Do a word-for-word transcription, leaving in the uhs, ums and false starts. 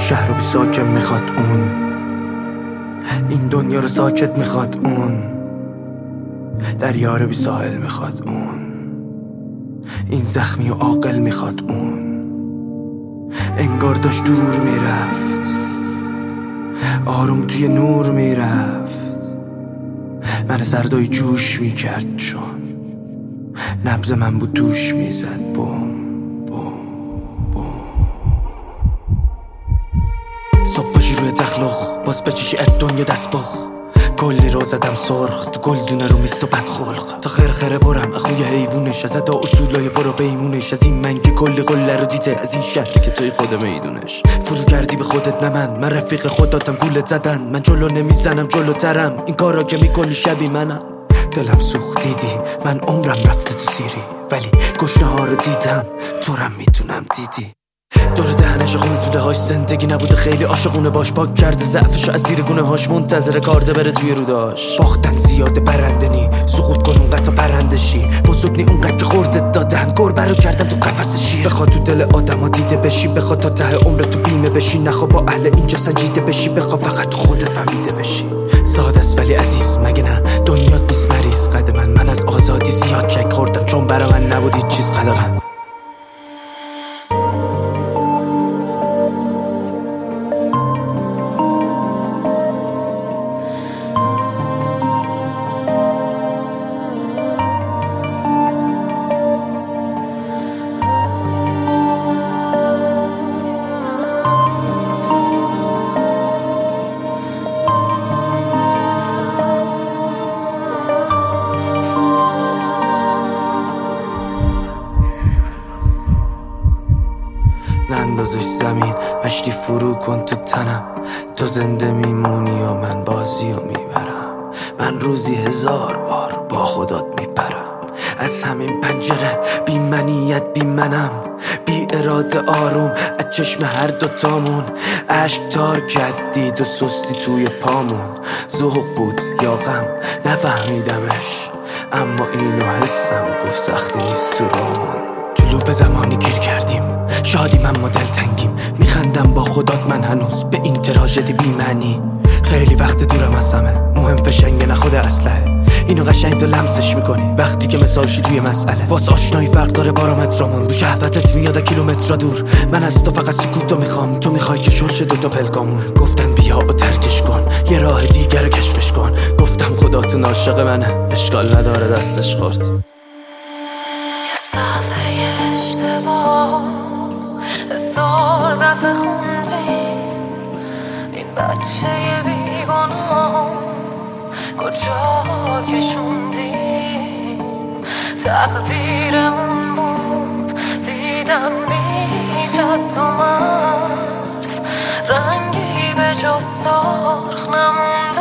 شهر رو بی ساکن میخواد اون، این دنیا رو ساکت میخواد اون، دریا رو بی ساحل میخواد اون، این زخمی و عاقل میخواد اون. انگار داشت دور میرفت، آروم توی نور میرفت، من سردای جوش میکرد چون نبض من بود دوش میزد بوم بوم بوم. صبح باشی روی تخلق باز بچشی ات دنیا دست بخ، کلی رو زدم سرخ تو گلدونه رو میست و بدخلق، تا خرخره برم اخوی حیوونش، از ادا اصولای برو بیمونش، از این من که کلی قله رو دیده، از این شهری که توی خود میدونش. فرو کردی به خودت نه من، من رفیق خوداتم گولت زدن، من جلو نمیزنم جلوترم، این کارا که میکنی شبی منم. دلم سوخت دیدی من عمرم رفته تو سیری، ولی گشنه ها رو دیدم تو رم میتونم دیدی. دور دهنش خونه توده هاش زندگی نبوده خیلی عاشقونه باش، پاک کرده ضعفشو از زیر گونه هاش، منتظر کارده بره توی روداش. باختن زیاده برنده نی، سقوط کن اونقدر تا پرنده شی، بزرگ نی اونقدر که خوردت دادن، گربه رو کردن تو قفس شیر. بخواد تو دل آدم ها دیده بشی، بخواد تا ته عمر تو بیمه بشی، نخواه با اهل اینجا سنجیده بشی، بخواه فقط تو خودت فهمیده بشی. ساده است ولی عزیز مگه نه دنیات بیست مریض، قد من من از آزادی زیاد کک خوردم، چون برا من نبود هیچ چیز قدغن. نندازش زمین مشتی فرو کن تو تنم، تو زنده میمونی و من بازی رو میبرم، من روزی هزار بار با خودت میپرم، از همین پنجره بی منیت بی منم، بی اراده آروم از چشم هر دوتامون، عشق تار کردید و سستی توی پامون، ذوق بود یا غم نفهمیدمش، اما اینو حسم گفت سختی نیست تو رامون. تو لوپ زمانی گیر کردیم، شادیم اما دلتنگیم، میخندم با خودات من هنوز به این تراژدی بی معنی، خیلی وقت دورم از همه، مهم فشنگ نخود اسلحه، اینو قشنگ تو لمسش میکنی وقتی که مثالشی توی مسئله، واس آشنایی فرق داره بارامترامون، رو شهوتت میاد کیلومتر دور، من از تو فقط سکوتو میخوام، تو میخوای که شرش دوتا پلکامون. گفتن بیا و ترکش کن یه راه دیگر رو کشفش کن، گفتم خداتون عاشق منه اشکال نداره دستش خورد. صفحه اشتباه هزار دفعه خوندیم، این بچه بیگناه کجا کشوندیم، تقدیرمون بود دیدم بی جد و مرز، رنگی به جز سرخ نمونده.